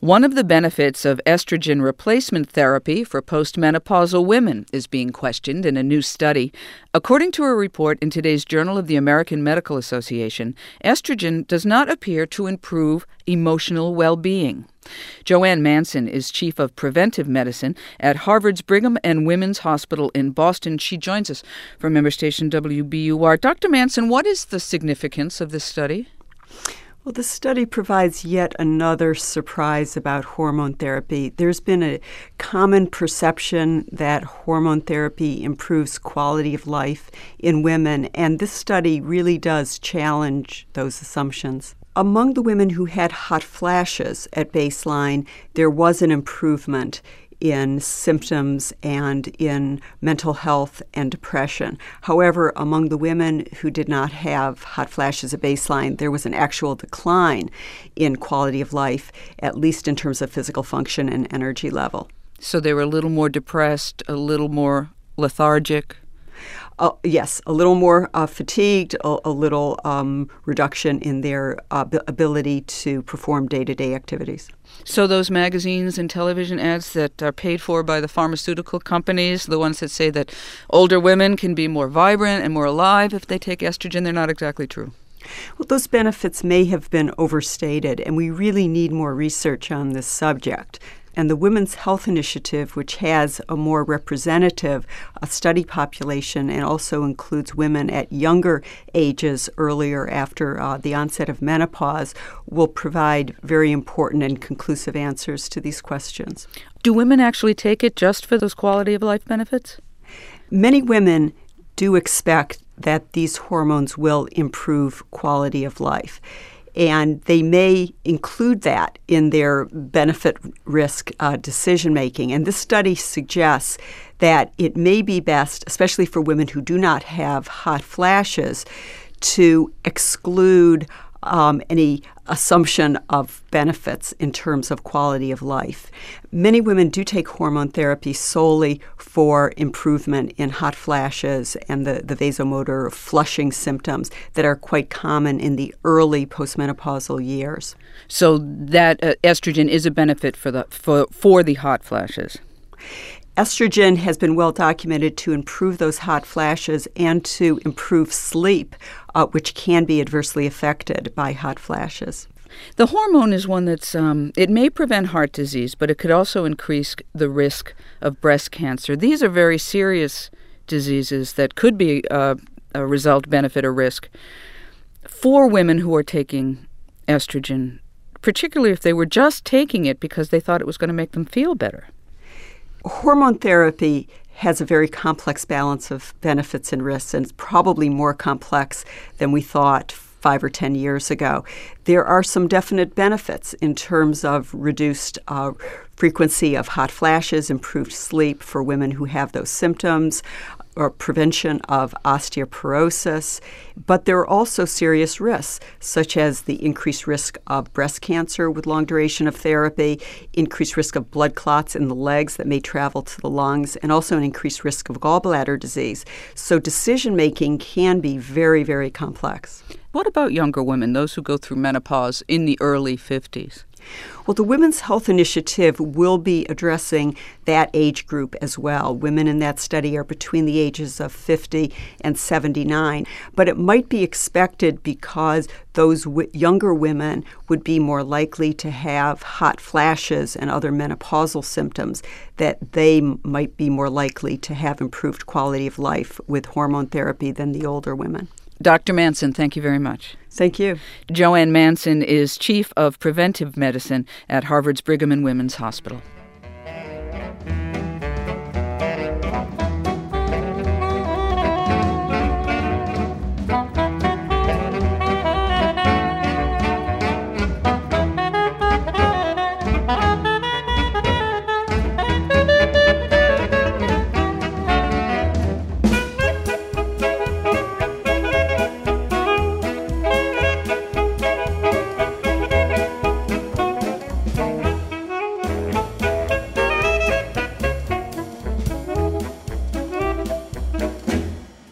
One of the benefits of estrogen replacement therapy for postmenopausal women is being questioned in a new study. According to a report in today's Journal of the American Medical Association, estrogen does not appear to improve emotional well-being. Joanne Manson is chief of preventive medicine at Harvard's Brigham and Women's Hospital in Boston. She joins us from member station WBUR. Dr. Manson, what is the significance of this study? Well, the study provides yet another surprise about hormone therapy. There's been a common perception that hormone therapy improves quality of life in women, and this study really does challenge those assumptions. Among the women who had hot flashes at baseline, there was an improvement in symptoms and in mental health and depression. However, among the women who did not have hot flashes at baseline, there was an actual decline in quality of life, at least in terms of physical function and energy level. So they were a little more depressed, a little more lethargic? Yes, a little more fatigued, a little reduction in their ability to perform day-to-day activities. So those magazines and television ads that are paid for by the pharmaceutical companies, the ones that say that older women can be more vibrant and more alive if they take estrogen, they're not exactly true. Well, those benefits may have been overstated, and we really need more research on this subject. And the Women's Health Initiative, which has a more representative study population and also includes women at younger ages earlier after the onset of menopause, will provide very important and conclusive answers to these questions. Do women actually take it just for those quality of life benefits? Many women do expect that these hormones will improve quality of life. And they may include that in their benefit-risk decision-making. And this study suggests that it may be best, especially for women who do not have hot flashes, to exclude any assumption of benefits in terms of quality of life. Many women do take hormone therapy solely for improvement in hot flashes and the vasomotor flushing symptoms that are quite common in the early postmenopausal years. So that estrogen is a benefit for the hot flashes. Estrogen has been well documented to improve those hot flashes and to improve sleep, which can be adversely affected by hot flashes. The hormone is one that's, it may prevent heart disease, but it could also increase the risk of breast cancer. These are very serious diseases that could be a result, benefit, or risk for women who are taking estrogen, particularly if they were just taking it because they thought it was going to make them feel better. Hormone therapy has a very complex balance of benefits and risks, and it's probably more complex than we thought 5 or 10 years ago. There are some definite benefits in terms of reduced frequency of hot flashes, improved sleep for women who have those symptoms, or prevention of osteoporosis. But there are also serious risks, such as the increased risk of breast cancer with long duration of therapy, increased risk of blood clots in the legs that may travel to the lungs, and also an increased risk of gallbladder disease. So decision-making can be very, very complex. What about younger women, those who go through menopause in the early 50s? Well, the Women's Health Initiative will be addressing that age group as well. Women in that study are between the ages of 50 and 79. But it might be expected because those younger women would be more likely to have hot flashes and other menopausal symptoms, that they might be more likely to have improved quality of life with hormone therapy than the older women. Dr. Manson, thank you very much. Thank you. Joanne Manson is Chief of Preventive Medicine at Harvard's Brigham and Women's Hospital.